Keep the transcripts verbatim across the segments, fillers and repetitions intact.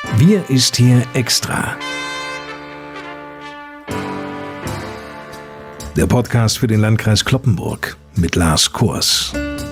Wir ist hier extra. Der Podcast für den Landkreis Cloppenburg mit Lars Kurs.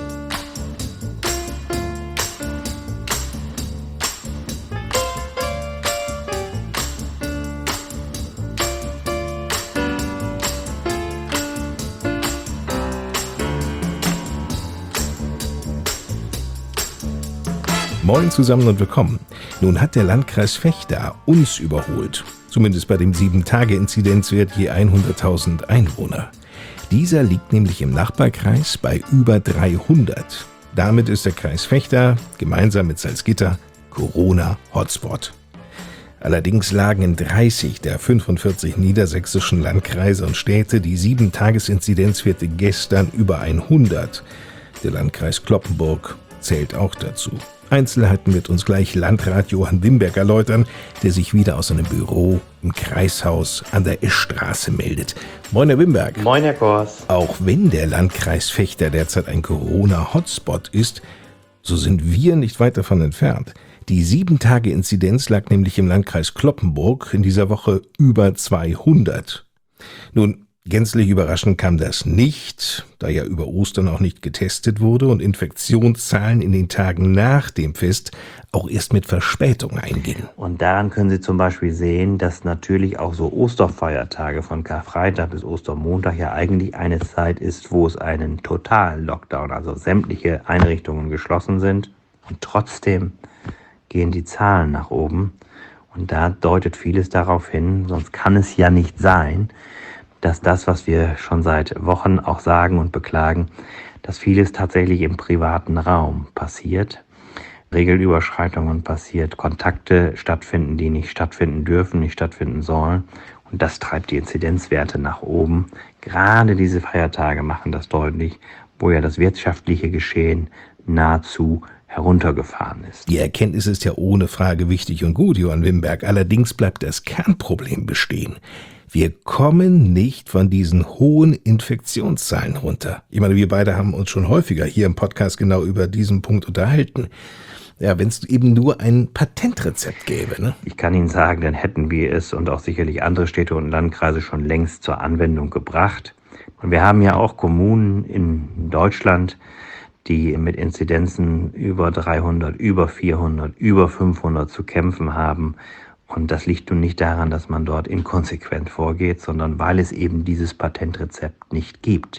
Moin zusammen und willkommen. Nun hat der Landkreis Vechta uns überholt, zumindest bei dem sieben Tage Inzidenzwert je hunderttausend Einwohner. Dieser liegt nämlich im Nachbarkreis bei über dreihundert. Damit ist der Kreis Vechta gemeinsam mit Salzgitter Corona-Hotspot. Allerdings lagen in dreißig der fünfundvierzig niedersächsischen Landkreise und Städte die sieben Tages Inzidenzwerte gestern über hundert. Der Landkreis Cloppenburg zählt auch dazu. Einzelheiten wird uns gleich Landrat Johann Wimberg erläutern, der sich wieder aus seinem Büro im Kreishaus an der Eschstraße meldet. Moin, Herr Wimberg. Moin, Herr Kors. Auch wenn der Landkreis Vechta derzeit ein Corona-Hotspot ist, so sind wir nicht weit davon entfernt. Die sieben Tage Inzidenz lag nämlich im Landkreis Cloppenburg in dieser Woche über zweihundert. Nun, gänzlich überraschend kam das nicht, da ja über Ostern auch nicht getestet wurde und Infektionszahlen in den Tagen nach dem Fest auch erst mit Verspätung eingingen. Und daran können Sie zum Beispiel sehen, dass natürlich auch so Osterfeiertage von Karfreitag bis Ostermontag ja eigentlich eine Zeit ist, wo es einen totalen Lockdown, also sämtliche Einrichtungen geschlossen sind. Und trotzdem gehen die Zahlen nach oben. Und da deutet vieles darauf hin, sonst kann es ja nicht sein, dass das, was wir schon seit Wochen auch sagen und beklagen, dass vieles tatsächlich im privaten Raum passiert, Regelüberschreitungen passiert, Kontakte stattfinden, die nicht stattfinden dürfen, nicht stattfinden sollen. Und das treibt die Inzidenzwerte nach oben. Gerade diese Feiertage machen das deutlich, wo ja das wirtschaftliche Geschehen nahezu heruntergefahren ist. Die Erkenntnis ist ja ohne Frage wichtig und gut, Johann Wimberg. Allerdings bleibt das Kernproblem bestehen. Wir kommen nicht von diesen hohen Infektionszahlen runter. Ich meine, wir beide haben uns schon häufiger hier im Podcast genau über diesen Punkt unterhalten. Ja, wenn es eben nur ein Patentrezept gäbe, ne? Ich kann Ihnen sagen, dann hätten wir es und auch sicherlich andere Städte und Landkreise schon längst zur Anwendung gebracht. Und wir haben ja auch Kommunen in Deutschland, die mit Inzidenzen über dreihundert, über vierhundert, über fünfhundert zu kämpfen haben. Und das liegt nun nicht daran, dass man dort inkonsequent vorgeht, sondern weil es eben dieses Patentrezept nicht gibt.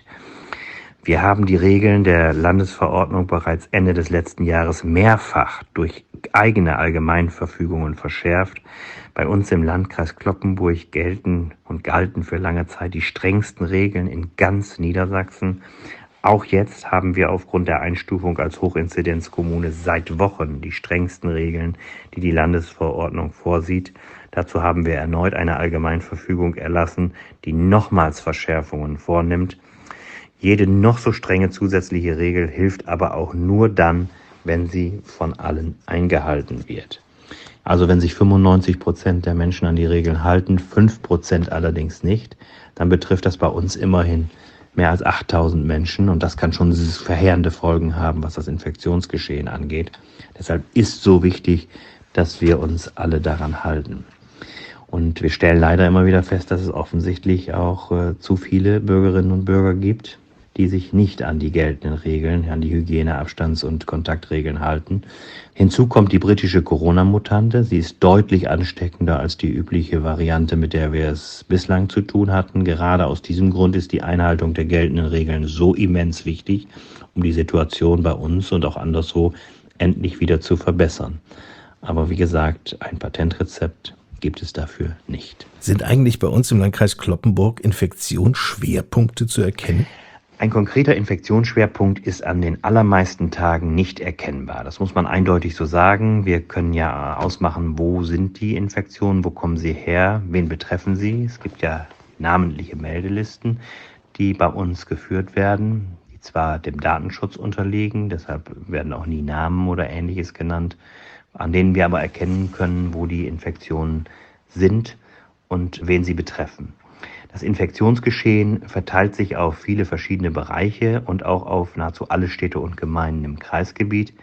Wir haben die Regeln der Landesverordnung bereits Ende des letzten Jahres mehrfach durch eigene Allgemeinverfügungen verschärft. Bei uns im Landkreis Cloppenburg gelten und galten für lange Zeit die strengsten Regeln in ganz Niedersachsen. Auch jetzt haben wir aufgrund der Einstufung als Hochinzidenzkommune seit Wochen die strengsten Regeln, die die Landesverordnung vorsieht. Dazu haben wir erneut eine Allgemeinverfügung erlassen, die nochmals Verschärfungen vornimmt. Jede noch so strenge zusätzliche Regel hilft aber auch nur dann, wenn sie von allen eingehalten wird. Also wenn sich fünfundneunzig Prozent der Menschen an die Regeln halten, fünf Prozent allerdings nicht, dann betrifft das bei uns immerhin mehr als achttausend Menschen und das kann schon verheerende Folgen haben, was das Infektionsgeschehen angeht. Deshalb ist so wichtig, dass wir uns alle daran halten. Und wir stellen leider immer wieder fest, dass es offensichtlich auch äh, zu viele Bürgerinnen und Bürger gibt, die sich nicht an die geltenden Regeln, an die Hygiene-, Abstands- und Kontaktregeln halten. Hinzu kommt die britische Corona-Mutante. Sie ist deutlich ansteckender als die übliche Variante, mit der wir es bislang zu tun hatten. Gerade aus diesem Grund ist die Einhaltung der geltenden Regeln so immens wichtig, um die Situation bei uns und auch anderswo endlich wieder zu verbessern. Aber wie gesagt, ein Patentrezept gibt es dafür nicht. Sind eigentlich bei uns im Landkreis Cloppenburg Infektionsschwerpunkte zu erkennen? Ein konkreter Infektionsschwerpunkt ist an den allermeisten Tagen nicht erkennbar. Das muss man eindeutig so sagen. Wir können ja ausmachen, wo sind die Infektionen, wo kommen sie her, wen betreffen sie. Es gibt ja namentliche Meldelisten, die bei uns geführt werden, die zwar dem Datenschutz unterliegen, deshalb werden auch nie Namen oder Ähnliches genannt, an denen wir aber erkennen können, wo die Infektionen sind und wen sie betreffen. Das Infektionsgeschehen verteilt sich auf viele verschiedene Bereiche und auch auf nahezu alle Städte und Gemeinden im Kreisgebiet.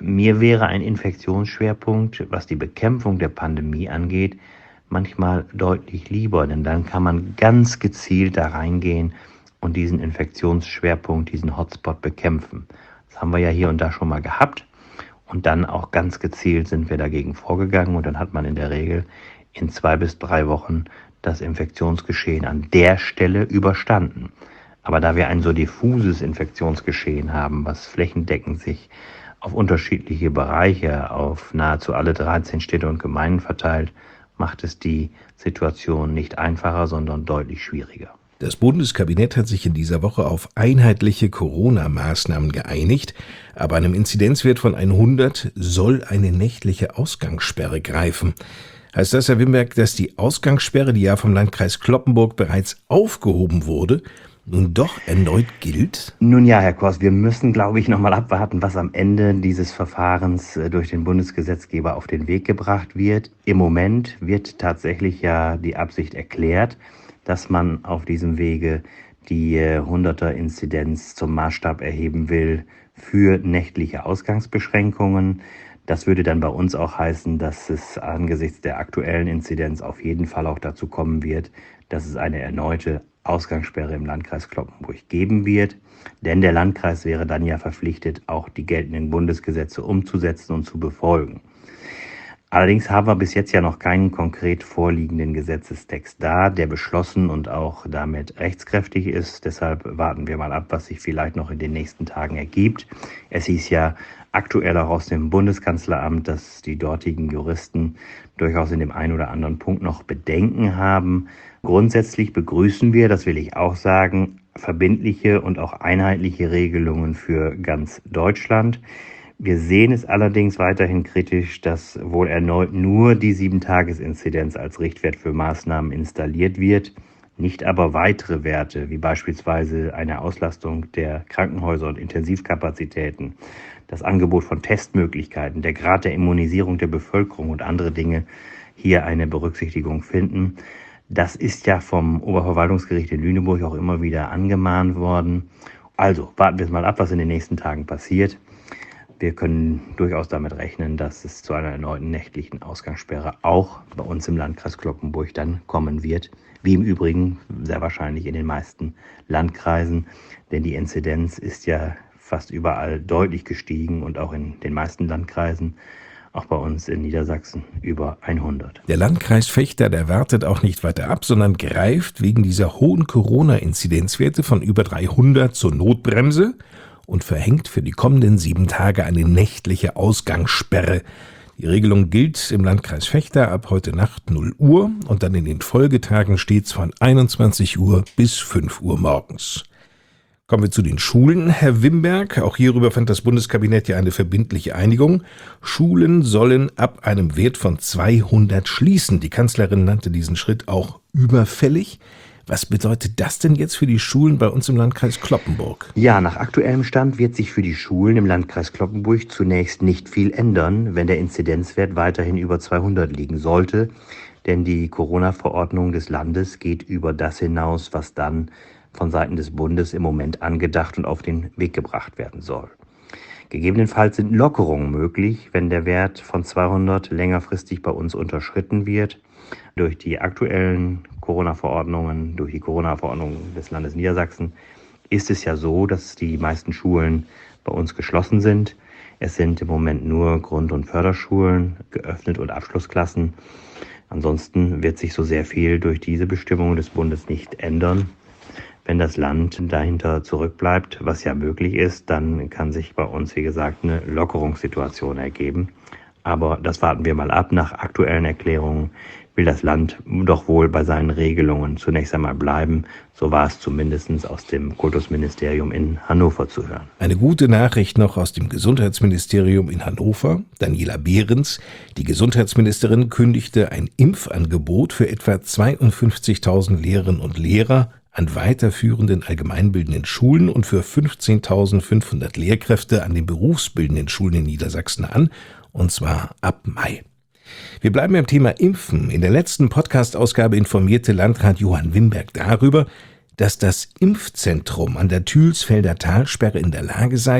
Mir wäre ein Infektionsschwerpunkt, was die Bekämpfung der Pandemie angeht, manchmal deutlich lieber, denn dann kann man ganz gezielt da reingehen und diesen Infektionsschwerpunkt, diesen Hotspot bekämpfen. Das haben wir ja hier und da schon mal gehabt und dann auch ganz gezielt sind wir dagegen vorgegangen und dann hat man in der Regel in zwei bis drei Wochen das Infektionsgeschehen an der Stelle überstanden. Aber da wir ein so diffuses Infektionsgeschehen haben, was flächendeckend sich auf unterschiedliche Bereiche, auf nahezu alle dreizehn Städte und Gemeinden verteilt, macht es die Situation nicht einfacher, sondern deutlich schwieriger. Das Bundeskabinett hat sich in dieser Woche auf einheitliche Corona-Maßnahmen geeinigt, aber einem Inzidenzwert von hundert soll eine nächtliche Ausgangssperre greifen. Heißt das, Herr Wimberg, dass die Ausgangssperre, die ja vom Landkreis Cloppenburg bereits aufgehoben wurde, nun doch erneut gilt? Nun ja, Herr Kors, wir müssen, glaube ich, noch mal abwarten, was am Ende dieses Verfahrens durch den Bundesgesetzgeber auf den Weg gebracht wird. Im Moment wird tatsächlich ja die Absicht erklärt, dass man auf diesem Wege die hunderter-Inzidenz zum Maßstab erheben will für nächtliche Ausgangsbeschränkungen. Das würde dann bei uns auch heißen, dass es angesichts der aktuellen Inzidenz auf jeden Fall auch dazu kommen wird, dass es eine erneute Ausgangssperre im Landkreis Cloppenburg geben wird. Denn der Landkreis wäre dann ja verpflichtet, auch die geltenden Bundesgesetze umzusetzen und zu befolgen. Allerdings haben wir bis jetzt ja noch keinen konkret vorliegenden Gesetzestext da, der beschlossen und auch damit rechtskräftig ist. Deshalb warten wir mal ab, was sich vielleicht noch in den nächsten Tagen ergibt. Es hieß ja aktuell auch aus dem Bundeskanzleramt, dass die dortigen Juristen durchaus in dem einen oder anderen Punkt noch Bedenken haben. Grundsätzlich begrüßen wir, das will ich auch sagen, verbindliche und auch einheitliche Regelungen für ganz Deutschland. Wir sehen es allerdings weiterhin kritisch, dass wohl erneut nur die sieben-Tages-Inzidenz als Richtwert für Maßnahmen installiert wird, nicht aber weitere Werte, wie beispielsweise eine Auslastung der Krankenhäuser und Intensivkapazitäten, das Angebot von Testmöglichkeiten, der Grad der Immunisierung der Bevölkerung und andere Dinge hier eine Berücksichtigung finden. Das ist ja vom Oberverwaltungsgericht in Lüneburg auch immer wieder angemahnt worden. Also warten wir mal ab, was in den nächsten Tagen passiert. Wir können durchaus damit rechnen, dass es zu einer erneuten nächtlichen Ausgangssperre auch bei uns im Landkreis Cloppenburg dann kommen wird. Wie im Übrigen sehr wahrscheinlich in den meisten Landkreisen, denn die Inzidenz ist ja fast überall deutlich gestiegen und auch in den meisten Landkreisen, auch bei uns in Niedersachsen, über hundert. Der Landkreis Vechta, der wartet auch nicht weiter ab, sondern greift wegen dieser hohen Corona-Inzidenzwerte von über dreihundert zur Notbremse und verhängt für die kommenden sieben Tage eine nächtliche Ausgangssperre. Die Regelung gilt im Landkreis Vechta ab heute Nacht null Uhr und dann in den Folgetagen stets von einundzwanzig Uhr bis fünf Uhr morgens. Kommen wir zu den Schulen, Herr Wimberg. Auch hierüber fand das Bundeskabinett ja eine verbindliche Einigung. Schulen sollen ab einem Wert von zweihundert schließen. Die Kanzlerin nannte diesen Schritt auch überfällig. Was bedeutet das denn jetzt für die Schulen bei uns im Landkreis Cloppenburg? Ja, nach aktuellem Stand wird sich für die Schulen im Landkreis Cloppenburg zunächst nicht viel ändern, wenn der Inzidenzwert weiterhin über zweihundert liegen sollte. Denn die Corona-Verordnung des Landes geht über das hinaus, was dann von Seiten des Bundes im Moment angedacht und auf den Weg gebracht werden soll. Gegebenenfalls sind Lockerungen möglich, wenn der Wert von zweihundert längerfristig bei uns unterschritten wird. Durch die aktuellen Corona-Verordnungen, durch die Corona-Verordnung des Landes Niedersachsen ist es ja so, dass die meisten Schulen bei uns geschlossen sind. Es sind im Moment nur Grund- und Förderschulen geöffnet und Abschlussklassen. Ansonsten wird sich so sehr viel durch diese Bestimmungen des Bundes nicht ändern. Wenn das Land dahinter zurückbleibt, was ja möglich ist, dann kann sich bei uns, wie gesagt, eine Lockerungssituation ergeben. Aber das warten wir mal ab. Nach aktuellen Erklärungen will das Land doch wohl bei seinen Regelungen zunächst einmal bleiben. So war es zumindest aus dem Kultusministerium in Hannover zu hören. Eine gute Nachricht noch aus dem Gesundheitsministerium in Hannover. Daniela Behrens, die Gesundheitsministerin, kündigte ein Impfangebot für etwa zweiundfünfzigtausend Lehrerinnen und Lehrer an weiterführenden allgemeinbildenden Schulen und für fünfzehntausendfünfhundert Lehrkräfte an den berufsbildenden Schulen in Niedersachsen an, und zwar ab Mai. Wir bleiben beim Thema Impfen. In der letzten Podcast-Ausgabe informierte Landrat Johann Wimberg darüber, dass das Impfzentrum an der Thülsfelder Talsperre in der Lage sei,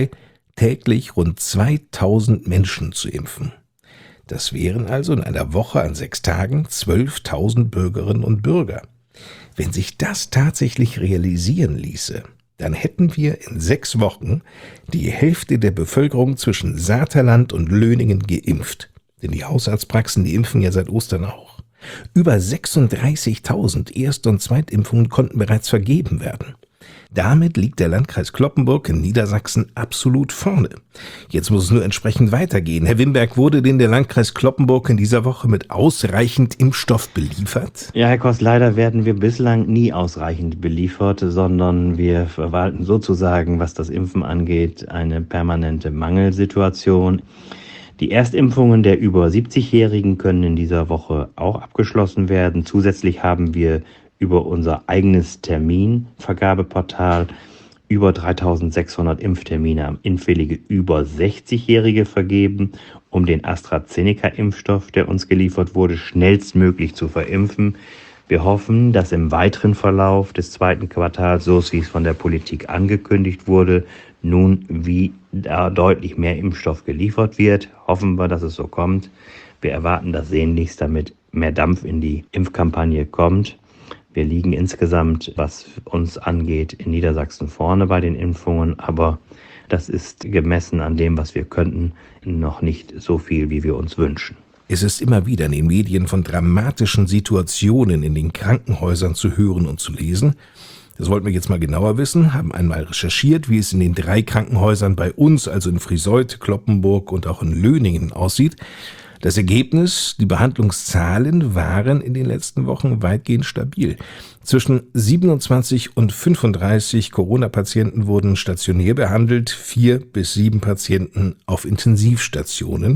täglich rund zweitausend Menschen zu impfen. Das wären also in einer Woche an sechs Tagen zwölftausend Bürgerinnen und Bürger. Wenn sich das tatsächlich realisieren ließe, dann hätten wir in sechs Wochen die Hälfte der Bevölkerung zwischen Saterland und Löningen geimpft. Denn die Hausarztpraxen, die impfen ja seit Ostern auch. Über sechsunddreißigtausend Erst- und Zweitimpfungen konnten bereits vergeben werden. Damit liegt der Landkreis Cloppenburg in Niedersachsen absolut vorne. Jetzt muss es nur entsprechend weitergehen. Herr Wimberg, wurde denn der Landkreis Cloppenburg in dieser Woche mit ausreichend Impfstoff beliefert? Ja, Herr Kost, leider werden wir bislang nie ausreichend beliefert, sondern wir verwalten sozusagen, was das Impfen angeht, eine permanente Mangelsituation. Die Erstimpfungen der über siebzigjährigen können in dieser Woche auch abgeschlossen werden. Zusätzlich haben wir über unser eigenes Terminvergabeportal über dreitausendsechshundert Impftermine an impfwillige über sechzigjährige vergeben, um den AstraZeneca-Impfstoff, der uns geliefert wurde, schnellstmöglich zu verimpfen. Wir hoffen, dass im weiteren Verlauf des zweiten Quartals, so wie es von der Politik angekündigt wurde, nun wieder deutlich mehr Impfstoff geliefert wird. Hoffen wir, dass es so kommt. Wir erwarten das sehnlichst, damit mehr Dampf in die Impfkampagne kommt. Wir liegen insgesamt, was uns angeht, in Niedersachsen vorne bei den Impfungen, aber das ist gemessen an dem, was wir könnten, noch nicht so viel, wie wir uns wünschen. Es ist immer wieder in den Medien von dramatischen Situationen in den Krankenhäusern zu hören und zu lesen. Das wollten wir jetzt mal genauer wissen, haben einmal recherchiert, wie es in den drei Krankenhäusern bei uns, also in Friesoythe, Cloppenburg und auch in Löningen aussieht. Das Ergebnis, die Behandlungszahlen waren in den letzten Wochen weitgehend stabil. Zwischen siebenundzwanzig und fünfunddreißig Corona-Patienten wurden stationär behandelt, vier bis sieben Patienten auf Intensivstationen.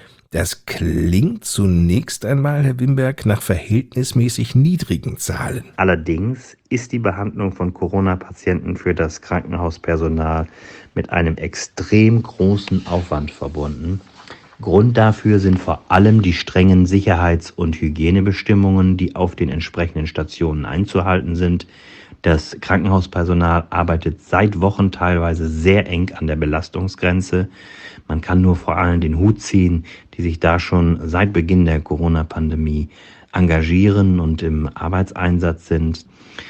Das klingt zunächst einmal, Herr Wimberg, nach verhältnismäßig niedrigen Zahlen. Allerdings ist die Behandlung von Corona-Patienten für das Krankenhauspersonal mit einem extrem großen Aufwand verbunden. Grund dafür sind vor allem die strengen Sicherheits- und Hygienebestimmungen, die auf den entsprechenden Stationen einzuhalten sind. Das Krankenhauspersonal arbeitet seit Wochen teilweise sehr eng an der Belastungsgrenze. Man kann nur vor allem den Hut ziehen, die sich da schon seit Beginn der Corona-Pandemie engagieren und im Arbeitseinsatz sind.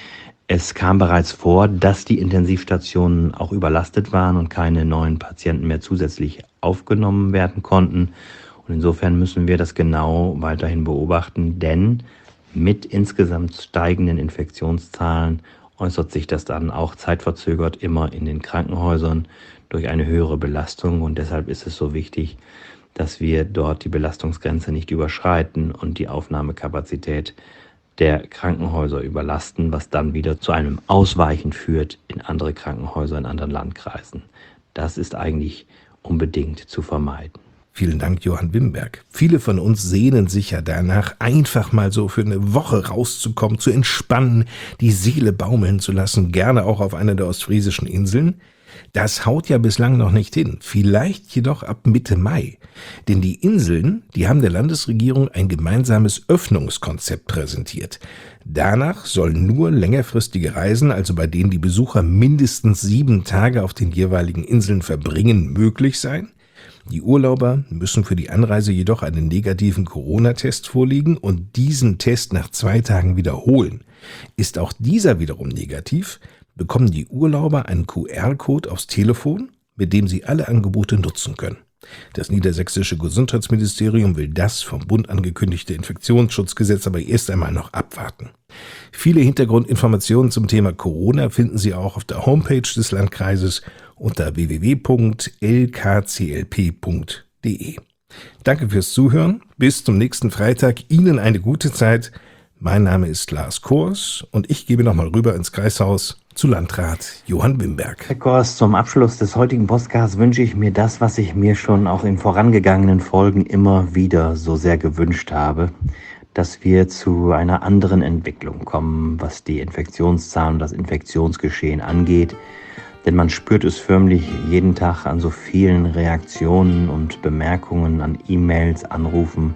Es kam bereits vor, dass die Intensivstationen auch überlastet waren und keine neuen Patienten mehr zusätzlich aufgenommen werden konnten. Und insofern müssen wir das genau weiterhin beobachten, denn mit insgesamt steigenden Infektionszahlen äußert sich das dann auch zeitverzögert immer in den Krankenhäusern durch eine höhere Belastung. Und deshalb ist es so wichtig, dass wir dort die Belastungsgrenze nicht überschreiten und die Aufnahmekapazität der Krankenhäuser überlasten, was dann wieder zu einem Ausweichen führt in andere Krankenhäuser in anderen Landkreisen. Das ist eigentlich unbedingt zu vermeiden. Vielen Dank, Johann Wimberg. Viele von uns sehnen sich ja danach, einfach mal so für eine Woche rauszukommen, zu entspannen, die Seele baumeln zu lassen, gerne auch auf einer der ostfriesischen Inseln. Das haut ja bislang noch nicht hin, vielleicht jedoch ab Mitte Mai. Denn die Inseln, die haben der Landesregierung ein gemeinsames Öffnungskonzept präsentiert. Danach sollen nur längerfristige Reisen, also bei denen die Besucher mindestens sieben Tage auf den jeweiligen Inseln verbringen, möglich sein. Die Urlauber müssen für die Anreise jedoch einen negativen Corona-Test vorlegen und diesen Test nach zwei Tagen wiederholen. Ist auch dieser wiederum negativ, bekommen die Urlauber einen Q R-Code aufs Telefon, mit dem sie alle Angebote nutzen können. Das niedersächsische Gesundheitsministerium will das vom Bund angekündigte Infektionsschutzgesetz aber erst einmal noch abwarten. Viele Hintergrundinformationen zum Thema Corona finden Sie auch auf der Homepage des Landkreises unter w w w punkt l k c l p punkt d e. Danke fürs Zuhören, bis zum nächsten Freitag, Ihnen eine gute Zeit. Mein Name ist Lars Kors und ich gebe nochmal rüber ins Kreishaus zu Landrat Johann Wimberg. Herr Kors, zum Abschluss des heutigen Podcasts wünsche ich mir das, was ich mir schon auch in vorangegangenen Folgen immer wieder so sehr gewünscht habe, dass wir zu einer anderen Entwicklung kommen, was die Infektionszahlen und das Infektionsgeschehen angeht. Denn man spürt es förmlich jeden Tag an so vielen Reaktionen und Bemerkungen, an E-Mails, Anrufen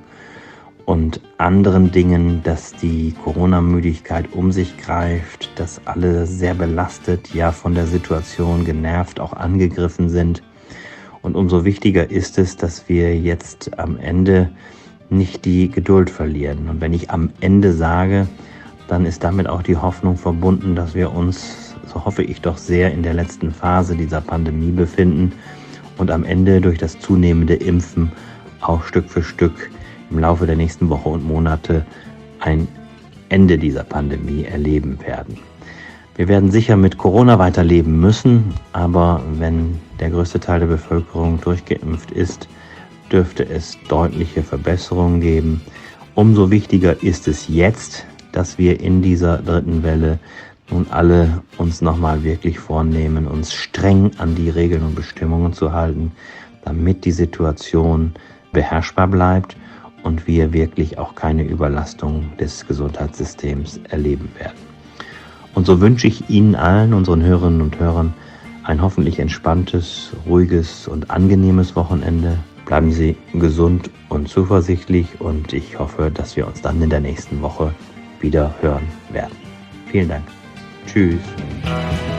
und anderen Dingen, dass die Corona-Müdigkeit um sich greift, dass alle sehr belastet, ja von der Situation genervt, auch angegriffen sind. Und umso wichtiger ist es, dass wir jetzt am Ende nicht die Geduld verlieren. Und wenn ich am Ende sage, dann ist damit auch die Hoffnung verbunden, dass wir uns, so hoffe ich doch sehr, in der letzten Phase dieser Pandemie befinden und am Ende durch das zunehmende Impfen auch Stück für Stück im Laufe der nächsten Woche und Monate ein Ende dieser Pandemie erleben werden. Wir werden sicher mit Corona weiterleben müssen, aber wenn der größte Teil der Bevölkerung durchgeimpft ist, dürfte es deutliche Verbesserungen geben. Umso wichtiger ist es jetzt, dass wir in dieser dritten Welle nun alle uns nochmal wirklich vornehmen, uns streng an die Regeln und Bestimmungen zu halten, damit die Situation beherrschbar bleibt und wir wirklich auch keine Überlastung des Gesundheitssystems erleben werden. Und so wünsche ich Ihnen allen, unseren Hörerinnen und Hörern, ein hoffentlich entspanntes, ruhiges und angenehmes Wochenende. Bleiben Sie gesund und zuversichtlich und ich hoffe, dass wir uns dann in der nächsten Woche wieder hören werden. Vielen Dank. Tschüss.